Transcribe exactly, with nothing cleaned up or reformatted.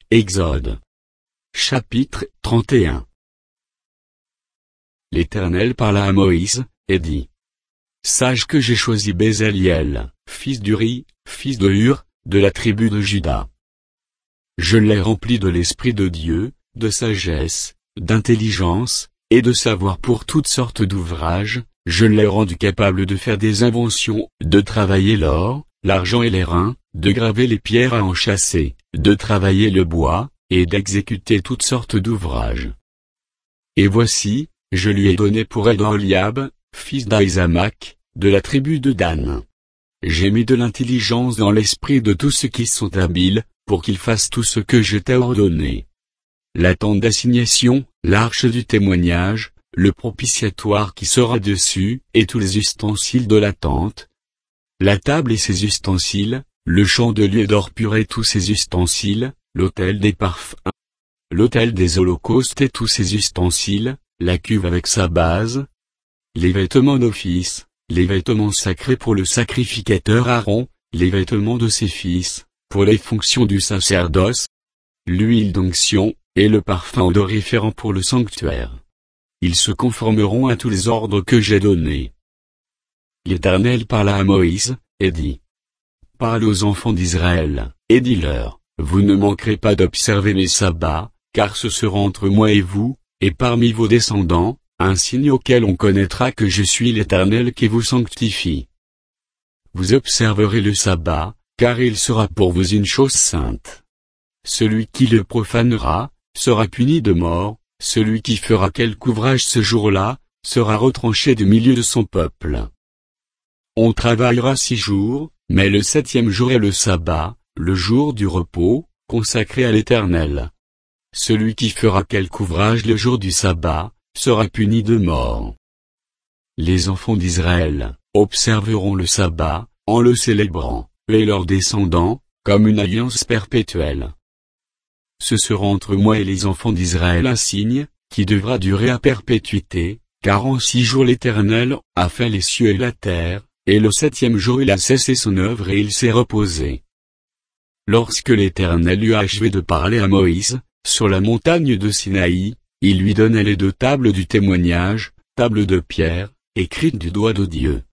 Exode. Chapitre trente et un. L'Éternel parla à Moïse, et dit. Sache que j'ai choisi Bezaliel, fils d'Uri, fils de Hur, de la tribu de Juda. Je l'ai rempli de l'Esprit de Dieu, de sagesse, d'intelligence, et de savoir pour toutes sortes d'ouvrages. Je l'ai rendu capable de faire des inventions, de travailler l'or, l'argent et l'airain, de graver les pierres à enchâsser, de travailler le bois, et d'exécuter toutes sortes d'ouvrages. Et voici, je lui ai donné pour aide Oholiab, fils d'Ahisamach, de la tribu de Dan. J'ai mis de l'intelligence dans l'esprit de tous ceux qui sont habiles, pour qu'ils fassent tout ce que je t'ai ordonné. La tente d'assignation, l'arche du témoignage, le propitiatoire qui sera dessus, et tous les ustensiles de la tente, la table et ses ustensiles, le chandelier d'or pur et tous ses ustensiles, l'autel des parfums, l'autel des holocaustes et tous ses ustensiles, la cuve avec sa base, les vêtements d'office, les vêtements sacrés pour le sacrificateur Aaron, les vêtements de ses fils, pour les fonctions du sacerdoce, l'huile d'onction, et le parfum odoriférant pour le sanctuaire. Ils se conformeront à tous les ordres que j'ai donnés. L'Éternel parla à Moïse, et dit. Parle aux enfants d'Israël, et dis-leur, vous ne manquerez pas d'observer mes sabbats, car ce sera entre moi et vous, et parmi vos descendants, un signe auquel on connaîtra que je suis l'Éternel qui vous sanctifie. Vous observerez le sabbat, car il sera pour vous une chose sainte. Celui qui le profanera, sera puni de mort, celui qui fera quelque ouvrage ce jour-là, sera retranché du milieu de son peuple. On travaillera six jours, mais le septième jour est le sabbat, le jour du repos, consacré à l'Éternel. Celui qui fera quelque ouvrage le jour du sabbat, sera puni de mort. Les enfants d'Israël observeront le sabbat, en le célébrant, et leurs descendants, comme une alliance perpétuelle. Ce sera entre moi et les enfants d'Israël un signe, qui devra durer à perpétuité, car en six jours l'Éternel a fait les cieux et la terre, et le septième jour il a cessé son œuvre et il s'est reposé. Lorsque l'Éternel eut achevé de parler à Moïse, sur la montagne de Sinaï, il lui donna les deux tables du témoignage, tables de pierre, écrites du doigt de Dieu.